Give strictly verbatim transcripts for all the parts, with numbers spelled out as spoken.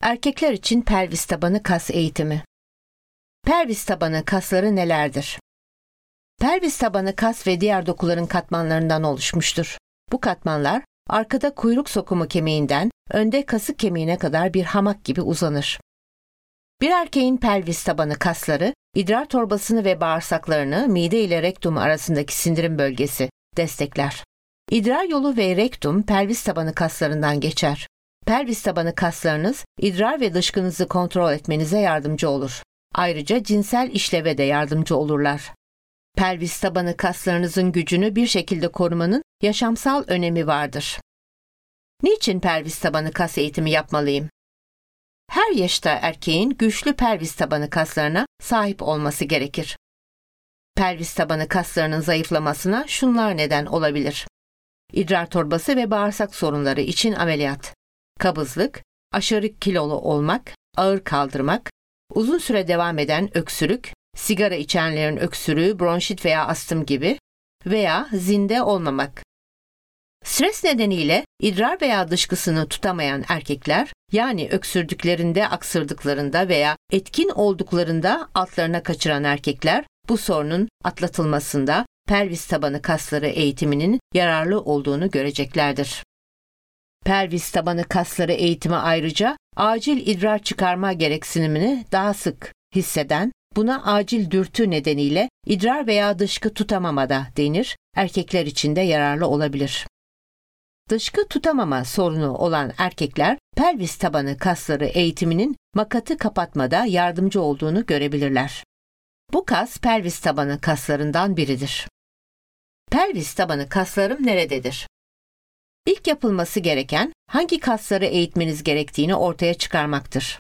Erkekler için pelvis tabanı kas eğitimi. Pelvis tabanı kasları nelerdir? Pelvis tabanı kas ve diğer dokuların katmanlarından oluşmuştur. Bu katmanlar arkada kuyruk sokumu kemiğinden önde kasık kemiğine kadar bir hamak gibi uzanır. Bir erkeğin pelvis tabanı kasları, idrar torbasını ve bağırsaklarını mide ile rektum arasındaki sindirim bölgesi destekler. İdrar yolu ve rektum pelvis tabanı kaslarından geçer. Pelvis tabanı kaslarınız idrar ve dışkınızı kontrol etmenize yardımcı olur. Ayrıca cinsel işleve de yardımcı olurlar. Pelvis tabanı kaslarınızın gücünü bir şekilde korumanın yaşamsal önemi vardır. Niçin pelvis tabanı kas eğitimi yapmalıyım? Her yaşta erkeğin güçlü pelvis tabanı kaslarına sahip olması gerekir. Pelvis tabanı kaslarının zayıflamasına şunlar neden olabilir: İdrar torbası ve bağırsak sorunları için ameliyat, kabızlık, aşırı kilolu olmak, ağır kaldırmak, uzun süre devam eden öksürük, sigara içenlerin öksürüğü, bronşit veya astım gibi veya zinde olmamak. Stres nedeniyle idrar veya dışkısını tutamayan erkekler, yani öksürdüklerinde, aksırdıklarında veya etkin olduklarında altlarına kaçıran erkekler, bu sorunun atlatılmasında pelvis tabanı kasları eğitiminin yararlı olduğunu göreceklerdir. Pelvis tabanı kasları eğitimi ayrıca acil idrar çıkarma gereksinimini daha sık hisseden, buna acil dürtü nedeniyle idrar veya dışkı tutamamada denir, erkekler için de yararlı olabilir. Dışkı tutamama sorunu olan erkekler, pelvis tabanı kasları eğitiminin makatı kapatmada yardımcı olduğunu görebilirler. Bu kas pelvis tabanı kaslarından biridir. Pelvis tabanı kaslarım nerededir? İlk yapılması gereken hangi kasları eğitmeniz gerektiğini ortaya çıkarmaktır.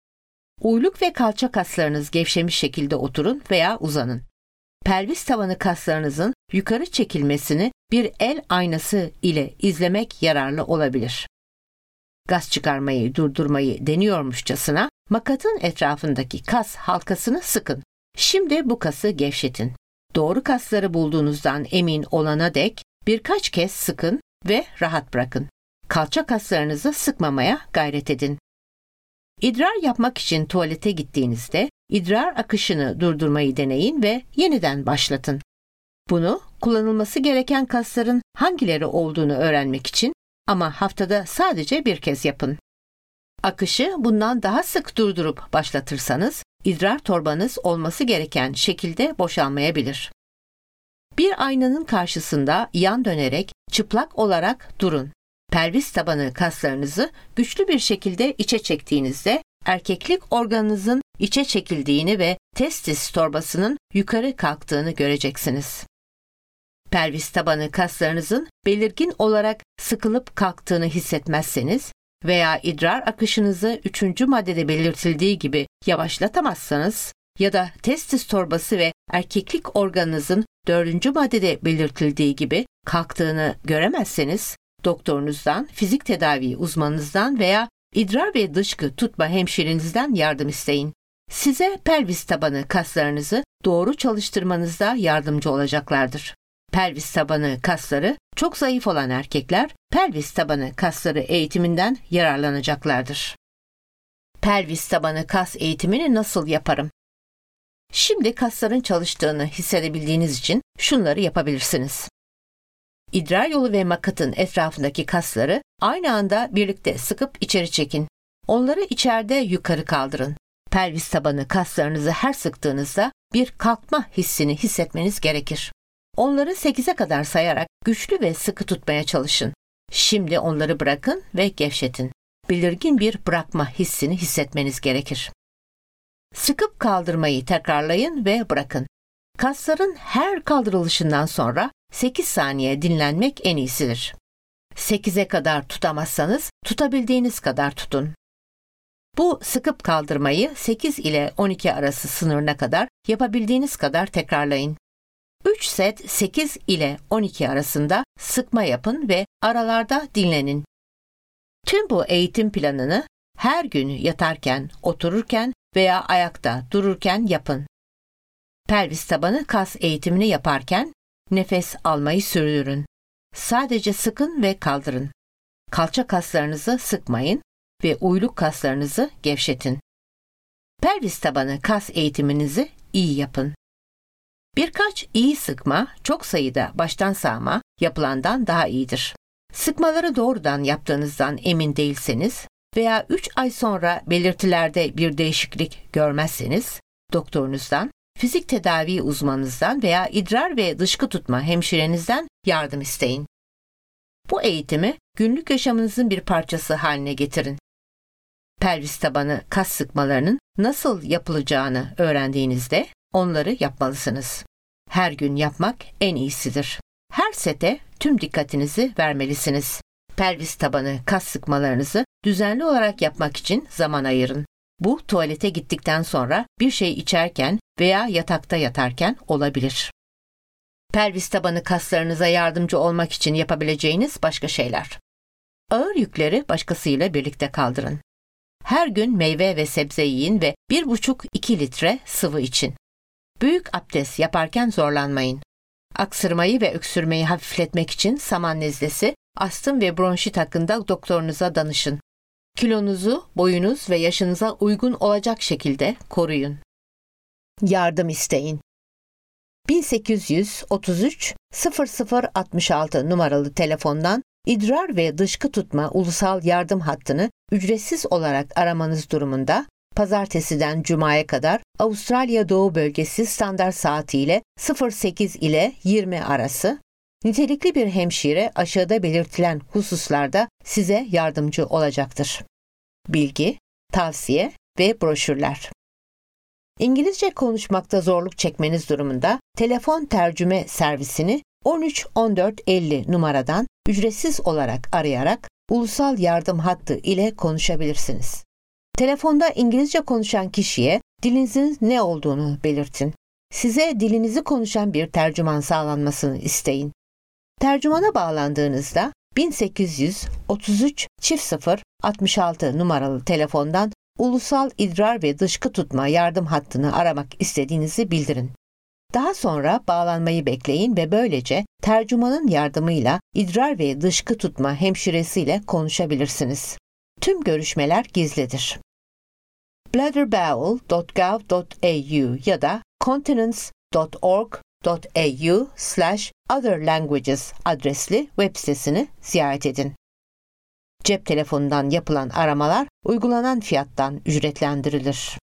Uyluk ve kalça kaslarınız gevşemiş şekilde oturun veya uzanın. Pelvis tabanı kaslarınızın yukarı çekilmesini bir el aynası ile izlemek yararlı olabilir. Gaz çıkarmayı durdurmayı deniyormuşçasına makatın etrafındaki kas halkasını sıkın. Şimdi bu kası gevşetin. Doğru kasları bulduğunuzdan emin olana dek birkaç kez sıkın ve rahat bırakın. Kalça kaslarınızı sıkmamaya gayret edin. İdrar yapmak için tuvalete gittiğinizde idrar akışını durdurmayı deneyin ve yeniden başlatın. Bunu kullanılması gereken kasların hangileri olduğunu öğrenmek için ama haftada sadece bir kez yapın. Akışı bundan daha sık durdurup başlatırsanız idrar torbanız olması gereken şekilde boşalmayabilir. Bir aynanın karşısında yan dönerek çıplak olarak durun. Pelvis tabanı kaslarınızı güçlü bir şekilde içe çektiğinizde erkeklik organınızın içe çekildiğini ve testis torbasının yukarı kalktığını göreceksiniz. Pelvis tabanı kaslarınızın belirgin olarak sıkılıp kalktığını hissetmezseniz veya idrar akışınızı üçüncü maddede belirtildiği gibi yavaşlatamazsanız ya da testis torbası ve erkeklik organınızın dördüncü maddede belirtildiği gibi kalktığını göremezseniz, doktorunuzdan, fizik tedavi uzmanınızdan veya idrar ve dışkı tutma hemşirenizden yardım isteyin. Size pelvis tabanı kaslarınızı doğru çalıştırmanızda yardımcı olacaklardır. Pelvis tabanı kasları çok zayıf olan erkekler, pelvis tabanı kasları eğitiminden yararlanacaklardır. Pelvis tabanı kas eğitimini nasıl yaparım? Şimdi kasların çalıştığını hissedebildiğiniz için şunları yapabilirsiniz. İdrar yolu ve makatın etrafındaki kasları aynı anda birlikte sıkıp içeri çekin. Onları içeride yukarı kaldırın. Pelvis tabanı kaslarınızı her sıktığınızda bir kalkma hissini hissetmeniz gerekir. Onları sekize kadar sayarak güçlü ve sıkı tutmaya çalışın. Şimdi onları bırakın ve gevşetin. Belirgin bir bırakma hissini hissetmeniz gerekir. Sıkıp kaldırmayı tekrarlayın ve bırakın. Kasların her kaldırılışından sonra sekiz saniye dinlenmek en iyisidir. sekize kadar tutamazsanız tutabildiğiniz kadar tutun. Bu sıkıp kaldırmayı sekiz ile on iki arası sınırına kadar yapabildiğiniz kadar tekrarlayın. üç set sekiz ile on iki arasında sıkma yapın ve aralarda dinlenin. Tüm bu eğitim planını her gün yatarken, otururken veya ayakta dururken yapın. Pelvis tabanı kas eğitimini yaparken nefes almayı sürdürün. Sadece sıkın ve kaldırın. Kalça kaslarınızı sıkmayın. ve uyluk kaslarınızı gevşetin. Pelvis tabanı kas eğitiminizi iyi yapın. Birkaç iyi sıkma, çok sayıda baştan sağma yapılandan daha iyidir. Sıkmaları doğrudan yaptığınızdan emin değilseniz veya üç ay sonra belirtilerde bir değişiklik görmezseniz, doktorunuzdan, fizik tedavi uzmanınızdan veya idrar ve dışkı tutma hemşirenizden yardım isteyin. Bu eğitimi günlük yaşamınızın bir parçası haline getirin. Pelvis tabanı kas sıkmalarının nasıl yapılacağını öğrendiğinizde onları yapmalısınız. Her gün yapmak en iyisidir. Her sete tüm dikkatinizi vermelisiniz. Pelvis tabanı kas sıkmalarınızı düzenli olarak yapmak için zaman ayırın. Bu tuvalete gittikten sonra, bir şey içerken veya yatakta yatarken olabilir. Pelvis tabanı kaslarınıza yardımcı olmak için yapabileceğiniz başka şeyler. Ağır yükleri başkasıyla birlikte kaldırın. Her gün meyve ve sebze yiyin ve bir buçuk iki litre sıvı için. Büyük abdest yaparken zorlanmayın. Aksırmayı ve öksürmeyi hafifletmek için saman nezlesi, astım ve bronşit hakkında doktorunuza danışın. Kilonuzu, boyunuz ve yaşınıza uygun olacak şekilde koruyun. Yardım isteyin. bin sekiz yüz otuz üç sıfır sıfır altmış altı numaralı telefondan idrar ve dışkı tutma ulusal yardım hattını ücretsiz olarak aramanız durumunda, pazartesiden cumaya kadar Avustralya Doğu Bölgesi standart saatiyle sıfır sekiz ile yirmi arası, nitelikli bir hemşire aşağıda belirtilen hususlarda size yardımcı olacaktır. Bilgi, tavsiye ve broşürler. İngilizce konuşmakta zorluk çekmeniz durumunda telefon tercüme servisini on üç on dört elli numaradan ücretsiz olarak arayarak ulusal yardım hattı ile konuşabilirsiniz. Telefonda İngilizce konuşan kişiye dilinizin ne olduğunu belirtin. Size dilinizi konuşan bir tercüman sağlanmasını isteyin. Tercümana bağlandığınızda bin sekiz yüz otuz üç sıfır altmış altı numaralı telefondan ulusal idrar ve dışkı tutma yardım hattını aramak istediğinizi bildirin. Daha sonra bağlanmayı bekleyin ve böylece tercümanın yardımıyla idrar ve dışkı tutma hemşiresiyle konuşabilirsiniz. Tüm görüşmeler gizlidir. bladderbowel dot gov dot a u ya da continence dot org dot a u slash other languages adresli web sitesini ziyaret edin. Cep telefonundan yapılan aramalar uygulanan fiyattan ücretlendirilir.